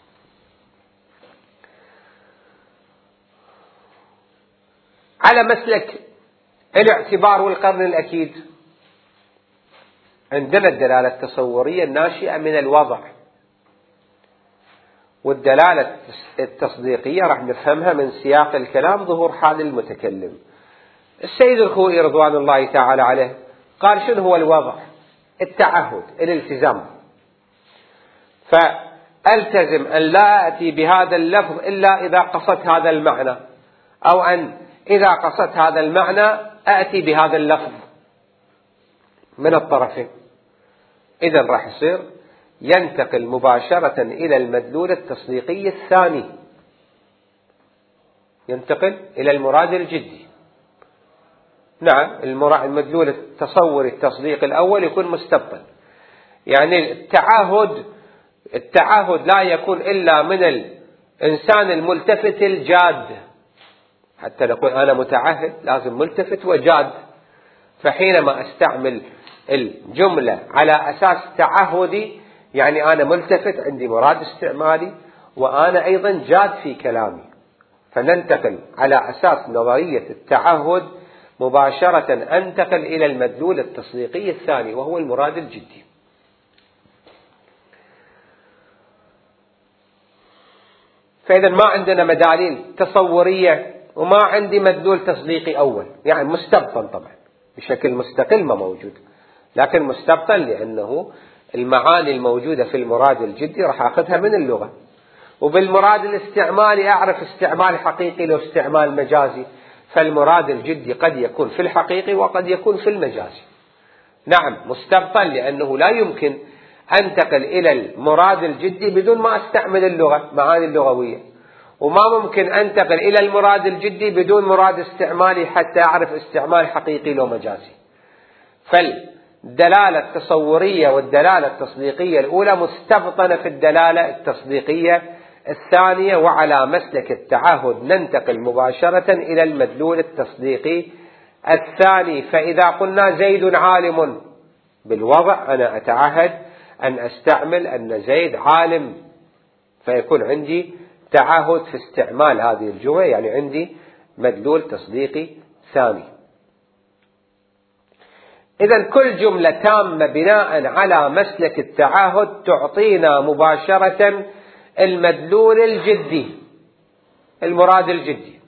على مسلك الاعتبار والقرن الأكيد عندنا الدلالة التصورية الناشئة من الوضع، والدلالة التصديقية راح نفهمها من سياق الكلام ظهور حال المتكلم. السيد الخوئي رضوان الله تعالى عليه قال شنو هو الوضع؟ التعهد، الالتزام. فألتزم أن لا أتي بهذا اللفظ إلا إذا قصدت هذا المعنى، أو أن إذا قصدت هذا المعنى أتي بهذا اللفظ من الطرفين. إذن راح يصير ينتقل مباشرة إلى المدلول التصديقي الثاني، ينتقل إلى المراد الجدي. نعم، المدلول التصوري التصديق الأول يكون مستبطن، يعني التعهد التعهد لا يكون إلا من الإنسان الملتفت الجاد. حتى نقول أنا متعهد لازم ملتفت وجاد. فحينما أستعمل الجملة على أساس تعهدي يعني أنا ملتفت، عندي مراد استعمالي، وأنا أيضا جاد في كلامي، فننتقل على أساس نظرية التعهد مباشرة أنتقل إلى المدلول التصديقي الثاني وهو المراد الجدي. فإذا ما عندنا مداليل تصورية وما عندي مدلول تصديقي أول، يعني مستبطن طبعا بشكل مستقل ما موجود، لكن مستبطن لأنه المعاني الموجودة في المراد الجدي راح أخذها من اللغة، وبالمراد الاستعمالي أعرف استعمال حقيقي لو استعمال مجازي، فالمراد الجدي قد يكون في الحقيقي وقد يكون في المجازي. نعم مستبطن لأنه لا يمكن أنتقل إلى المراد الجدي بدون ما أستعمل اللغة معاني اللغوية، وما ممكن أنتقل إلى المراد الجدي بدون مراد استعمالي حتى أعرف استعمال حقيقي لو مجازي. فالدلالة التصورية والدلالة التصديقية الأولى مستبطنة في الدلالة التصديقية الثانية، وعلى مسلك التعهد ننتقل مباشرة إلى المدلول التصديقي الثاني. فإذا قلنا زيد عالم بالوضع، أنا أتعهد أن أستعمل أن زيد عالم، فيكون عندي تعهد في استعمال هذه الجملة، يعني عندي مدلول تصديقي ثاني. إذا كل جملة تامة بناء على مسلك التعهد تعطينا مباشرة المدلول الجدي، المراد الجدي.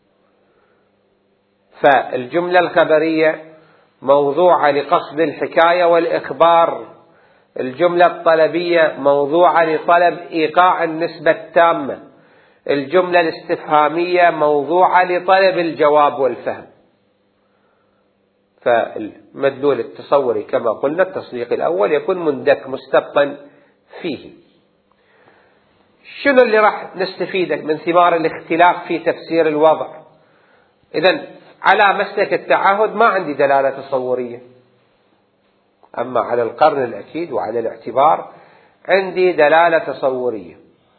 فالجملة الخبرية موضوعة لقصد الحكاية والإخبار، الجملة الطلبية موضوعة لطلب إيقاع النسبة التامة، الجملة الاستفهامية موضوعة لطلب الجواب والفهم. فالمدلول التصوري كما قلنا التصديق الأول يكون مندك مستبطن فيه. شنو اللي راح نستفيده من ثمار الاختلاف في تفسير الوضع؟ إذن على مسلك التعهد ما عندي دلالة تصورية، أما على القرن الأكيد وعلى الاعتبار عندي دلالة تصورية.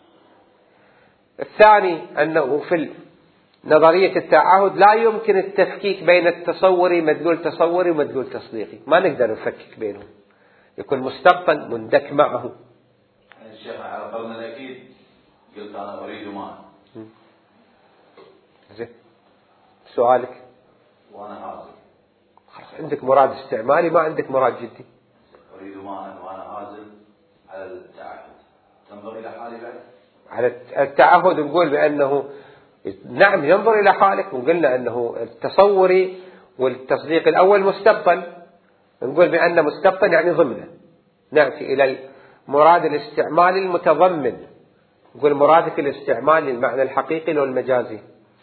الثاني أنه في نظرية التعهد لا يمكن التفكيك بين التصوري مدلول تصوري ومدلول تصديقي، ما نقدر نفكك بينهم، يكون مستبطن مندك معه. الشيخ على القرن الأكيد قلت أنا أريد ماء. زين، سؤالك؟ وأنا هازل. خلاص عندك مراد استعمالي، ما عندك مراد جدي. أريد ماء وأنا هازل على التعهد، تنظر إلى حالي بعد؟ على التعهد نقول بأنه نعم ينظر إلى حالك، وقلنا أنه التصوري والتصديق الأول مستبطن، نقول بأن مستبطن يعني ضمنه، نأتي إلى المراد الاستعمالي المتضمن، نقول مرادك الاستعمالي المعنى الحقيقي لو المجازي.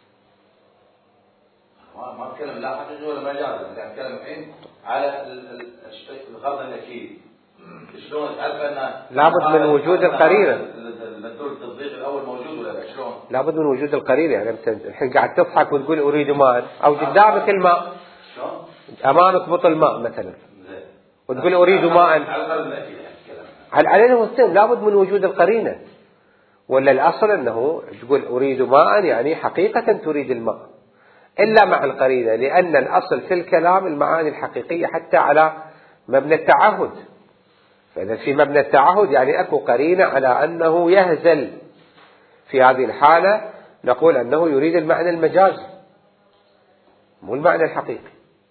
ما أتكلم لا حقيقي ولا مجازي، أنا أتكلم الحين على القرن الأكيد. شلون تعرف أن لابد من وجود القرينة؟ المدلول التصديق الأول موجود ولا لا؟ شلون؟ لابد من وجود القرينة، يعني أنت الحين قاعد تضحك وتقول أريد ماء، أو قدامك الماء. شلون؟ أمامك بطل ماء مثلا. زين. وتقول أريد ماء. على القرن الأكيد على علينا مستند، لابد من وجود القرينة، ولا الأصل أنه تقول أريد ماء يعني حقيقة تريد الماء، إلا مع القرينة، لأن الأصل في الكلام المعاني الحقيقية حتى على مبنى التعهد. فإذا في مبنى التعهد يعني أكو قرينة على أنه يهزل، في هذه الحالة نقول أنه يريد المعنى المجازي مو المعنى الحقيقي،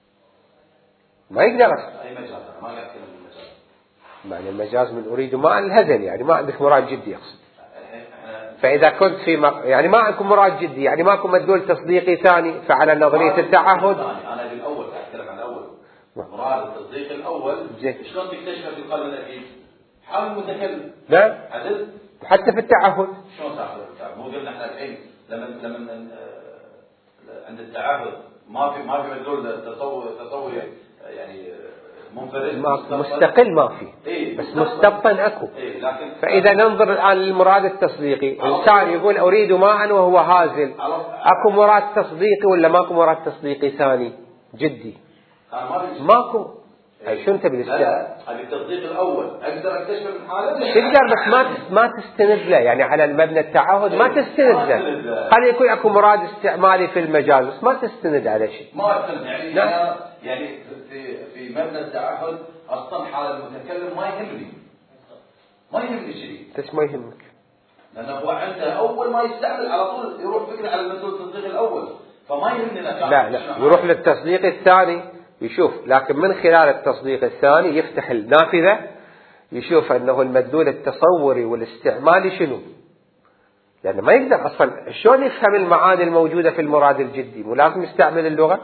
ما يقدر أي مجاز، ما قاعد أتكلم بالمجاز. معنى المجاز من أريد ماء الهزل، يعني ما عندك مراد جدي يقصد. فإذا كنت في م... يعني ما عندكم مراد جدي، يعني ماكو مدلول تصديقي ثاني، فعلى نظرية التعهد. أنا بالأول أتكلم عن الأول، مراد التصديق الأول شلون تكتشف في القرن الأكيد؟ حال المتكلم. نعم. عدل. وحتى في التعهد. شلون تأخذ التعهد؟ مو قلنا احنا الحين لما لما عند التعهد ما في ما في مدلول تصور تصوري يعني منفرد مستقل ما في. إيه بس مستبطن أكو. إيه لكن فإذا ننظر الآن للمراد التصديقي، إنسان يقول أريد ماء وهو هازل، أكو مراد تصديقي ولا ماكو مراد تصديقي ثاني جدي؟ ماكو. أي شو أنت بالاستعمال؟ لا هذا التصديق الأول أقدر أكتشف من حالة. تقدر بس ما ما تستند له، يعني على المبنى التعهد ما تستند له. قد يكون أكو مراد استعمالي في المجاز بس ما تستند على شيء. ما أستند يعني لا. يعني في في مبنى التعهد أصلا حال المتكلم ما يهمني. ما يهمني شيء. بس ما يهمك. لأنه هو عنده أول ما يستعمل على طول يروح فكرة على المدلول التصديق الأول، فما يهمني. لا لا يروح للتصديق الثاني يشوف، لكن من خلال التصديق الثاني يفتح النافذة يشوف أنه المدلول التصوري والاستعمالي شنو، لأنه ما يقدر أصلا شلون يفهم المعاني الموجودة في المراد الجدي، مو لازم يستعمل اللغة.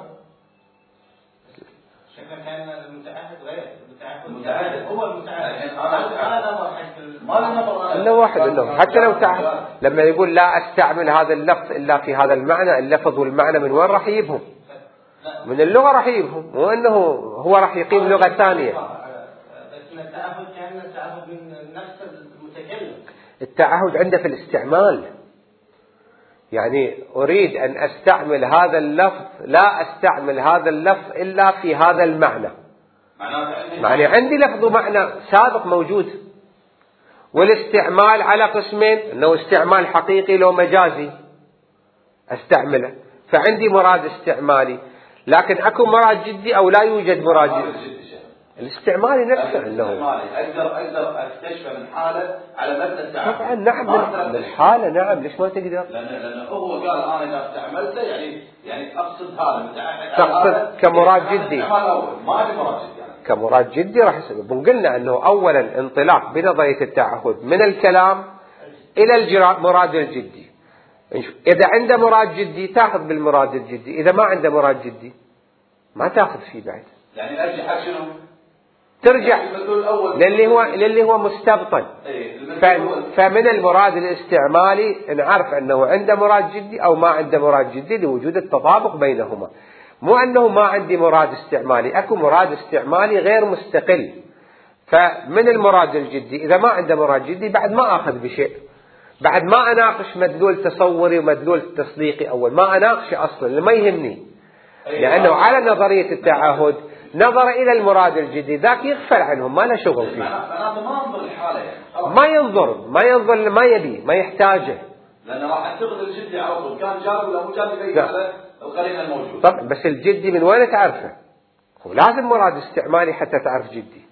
شكرا. كان المتعهد غير المتعهد هو المتعهد ما له نظر إلا واحد إنه حتى لو تعهد لما يقول لا أستعمل هذا اللفظ إلا في هذا المعنى، اللفظ والمعنى من وين راح يجيبهم؟ من اللغة راح يجيبهم، مو أنه هو راح يقيم لغة ثانية. بس التعهد كأنه تعهد من نفس المتكلم. التعهد عنده في الاستعمال، يعني أريد أن أستعمل هذا اللفظ، لا أستعمل هذا اللفظ إلا في هذا المعنى. معنى عندي لفظ ومعنى سابق موجود. والاستعمال على قسمين، أنه استعمال حقيقي لو مجازي أستعمله، فعندي مراد استعمالي، لكن أكو مراد جدي أو لا يوجد مراد جدي. الاستعمالي نفسه أنه أقدر أقدر أكتشف من حالة على مبنى التعهد. طبعا نعم من الحالة، نعم ليش ما تقدر؟ لأن لأن هو قال أنا إذا استعملته يعني يعني أقصد هذا متعهد. تقصد كمراد جدي. ما في مراد جدي. يعني. كمراد جدي راح يصير. قلنا أنه أولا انطلاق بنظرية التعهد من الكلام إلى المراد الجدي. إذا عنده مراد جدي تأخذ بالمراد الجدي، إذا ما عنده مراد جدي ما تأخذ فيه بعد. يعني أرجع حق شنو؟ ترجع للي هو للي هو مستبطن. فمن المراد الاستعمالي نعرف أنه عنده مراد جدي أو ما عنده مراد جدي لوجود التطابق بينهما. مو أنه ما عندي مراد استعمالي، أكو مراد استعمالي غير مستقل. فمن المراد الجدي إذا ما عنده مراد جدي بعد ما أخذ بشيء، بعد ما أناقش مدلول تصوري ومدلول تصديقي أول، ما أناقش أصلا ما يهمني، لأنه على نظرية التعهد نظر إلى المراد الجدي ذاك يغفل عنهم، ما له شغل فيه. ما ينظر الحالة يعني. ما ينظر ما ينظر ما يبي ما يحتاجه. لأنه راح تأخذ الجدي على طول، كان جاب ولا مو جاب يبين على القرينة الموجودة. طب بس الجدي من وين تعرفه؟ هو لازم مراد استعمالي حتى تعرف جدي.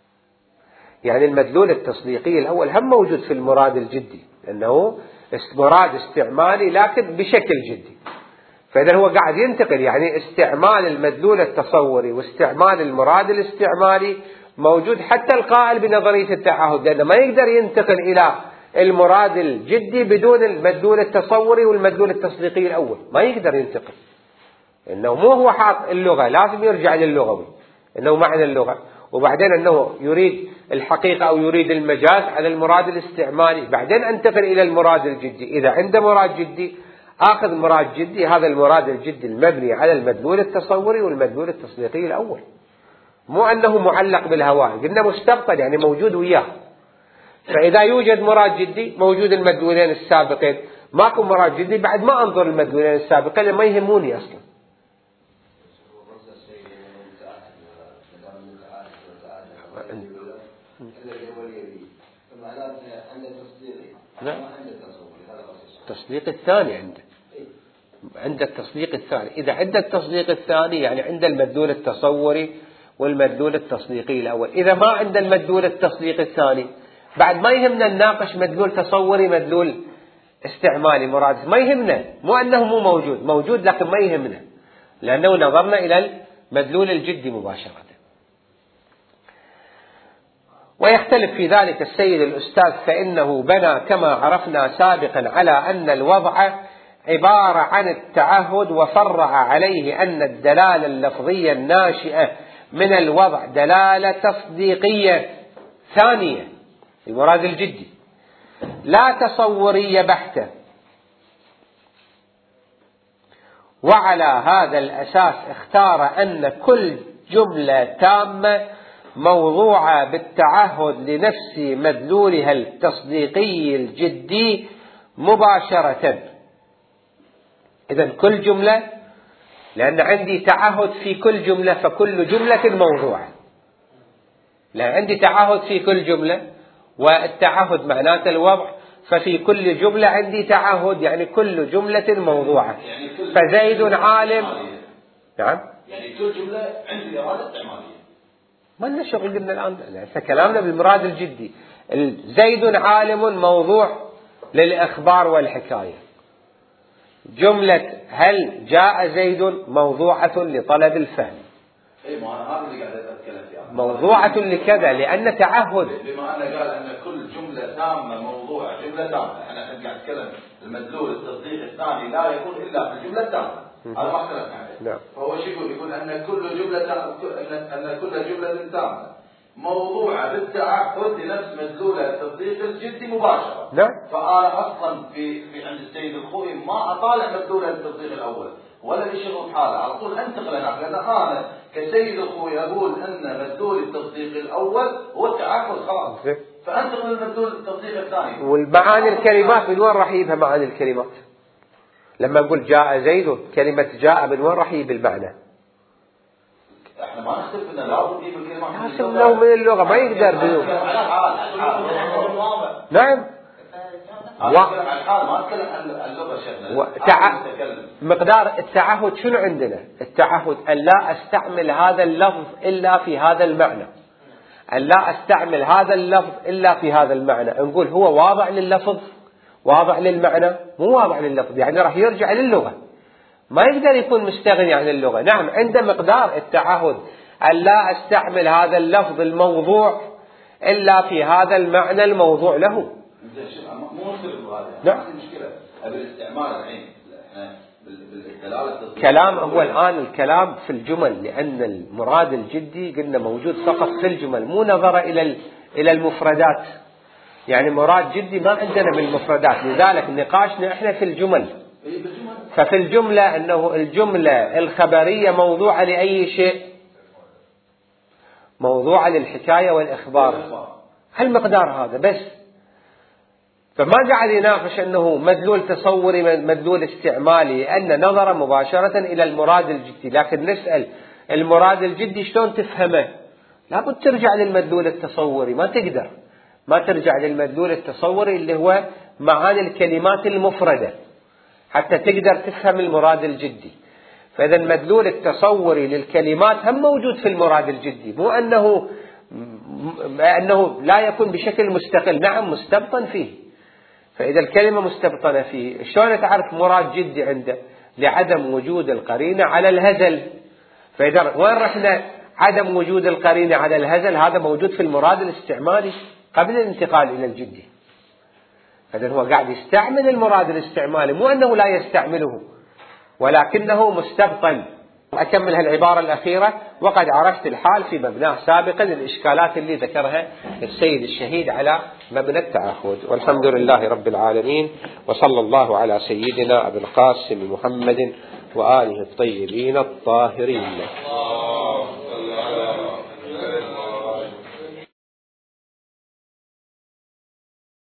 يعني المدلول التصديقي الأول هم موجود في المراد الجدي، لأنه مراد استعمالي لكن بشكل جدي. فإذا هو قاعد ينتقل، يعني استعمال المدلول التصوري واستعمال المراد الاستعمالي موجود حتى القائل بنظرية التعهد، لأنه ما يقدر ينتقل إلى المراد الجدي بدون المدلول التصوري والمدلول التصديقي الأول، ما يقدر ينتقل. إنه مو هو حاط اللغة، لازم يرجع للغوي إنه معنى اللغة، وبعدين أنه يريد الحقيقة أو يريد المجاز على المراد الاستعمالي، بعدين أنتقل إلى المراد الجدي. إذا عنده مراد جدي آخذ مراد جدي، هذا المراد الجدي المبني على المدلول التصوري والمدلول التصديقي الأول، مو أنه معلق بالهواء، قلنا مستبطن يعني موجود وياه. فإذا يوجد مراد جدي موجود المدلولين السابقين، ماكو مراد جدي بعد ما أنظر المدلولين السابقين ما يهموني أصلا. لا. التصديق الثاني عنده عند التصديق الثاني إذا عند التصديق الثاني يعني عند المدلول التصوري والمدلول التصديقي الأول. إذا ما عند المدلول التصديق الثاني بعد ما يهمنا نناقش مدلول تصوري مدلول استعمالي مراد، ما يهمنا، مو أنه مو موجود، موجود لكن ما يهمنا، لأنه نظرنا إلى المدلول الجدي مباشرة. ويختلف في ذلك السيد الأستاذ، فإنه بنى كما عرفنا سابقا على أن الوضع عبارة عن التعهد، وفرع عليه أن الدلالة اللفظية الناشئة من الوضع دلالة تصديقية ثانية المراد الجدي لا تصورية بحتة. وعلى هذا الأساس اختار أن كل جملة تامة موضوعة بالتعهد لنفس مدلولها التصديقي الجدي مباشرة. إذن كل جملة، لأن عندي تعهد في كل جملة فكل جملة موضوعة، لأن عندي تعهد في كل جملة والتعهد معناته الوضع، ففي كل جملة عندي تعهد يعني كل جملة موضوعة. يعني كل فزيد عالم. نعم يعني كل جملة عندي إرادة استعمالية. ما لنا شغل قلنا الآن، كلامنا بالمراد الجدي. زيد عالم موضوع للإخبار والحكاية. جملة هل جاء زيد موضوعة لطلب الفهم. إيه ما أنا هذا اللي قاعد أتكلم فيه. موضوعة لكذا لأن تعهد. بما أنه قال أن كل جملة تامة موضوعة جملة تامة، إحنا قاعد نتكلم المدلول التصديق الثاني لا يكون إلا في الجملة التامة. هذا ما اختلفنا عليه. نعم. فهو شو يقول؟ يقول أن كل جملة أن كل جملة تامة موضوعة بالتعهد لنفس مدلول التصديق الجدي مباشرة. نعم. فأنا أصلا في في عند السيد الخوئي ما أطالع مدلول التصديق الأول ولا لي شغل بحاله، على طول أنتقل هناك، لأن أنا كسيد أخوي يقول أن مدلول التصديق الأول هو التعهد خلاص، فأنت تقول مدلول التصديق الثاني. والمعاني الكلمات من وين راح يجيبها معاني الكلمات؟ لما نقول جاء زيد، كلمة جاء من وين راح يجيب المعنى؟ احنا ما نختلف ان لازم يجيب الكلمات حسب له من اللغة ما يقدر بدون. نعم. ما نتكلم عن الحال، ما نتكلم عن اللغة شيخنا. تع... مقدار التعهد شنو عندنا؟ التعهد أن لا أستعمل هذا اللفظ إلا في هذا المعنى، أن لا أستعمل هذا اللفظ إلا في هذا المعنى. نقول هو واضع لللفظ، واضع للمعنى، مو واضع لللفظ، يعني راح يرجع للغة، ما يقدر يكون مستغني عن اللغة. نعم عنده مقدار التعهد أن لا أستعمل هذا اللفظ الموضوع إلا في هذا المعنى الموضوع له. مو مشكلة بهذا، نعم. ما في مشكلة بالاستعمال الحين. احنا بالدلالة كلام هو الآن الكلام في الجمل، لأن المراد الجدي قلنا موجود فقط في الجمل، مو نظر إلى إلى المفردات. يعني مراد جدي ما عندنا بالمفردات، لذلك نقاشنا احنا في الجمل. ففي الجملة أنه الجملة الخبرية موضوعة لأي شيء، موضوعة للحكاية والإخبار، هالمقدار هذا بس. فما قاعد يناقش أنه مدلول تصوري مدلول استعمالي، لأن نظر مباشرة إلى المراد الجدي. لكن نسأل المراد الجدي شلون تفهمه؟ لابد ترجع للمدلول التصوري، ما تقدر ما ترجع للمدلول التصوري اللي هو معاني الكلمات المفردة حتى تقدر تفهم المراد الجدي. فإذا المدلول التصوري للكلمات هم موجود في المراد الجدي، مو أنه أنه لا يكون بشكل مستقل، نعم مستبطن فيه. فإذا الكلمة مستبطنة فيه، شلون تعرف مراد جدي عنده؟ لعدم وجود القرينة على الهزل. فإذا وين رحنا عدم وجود القرينة على الهزل؟ هذا موجود في المراد الاستعمالي قبل الانتقال إلى الجدي. فإذا هو قاعد يستعمل المراد الاستعمالي، مو أنه لا يستعمله، ولكنه مستبطن. أكمل هالعبارة الأخيرة: وقد عرفت الحال في مبناه سابقا، الإشكالات اللي ذكرها السيد الشهيد على مبنى التعهد. والحمد لله رب العالمين، وصلى الله على سيدنا أبي القاسم محمد وآله الطيبين الطاهرين.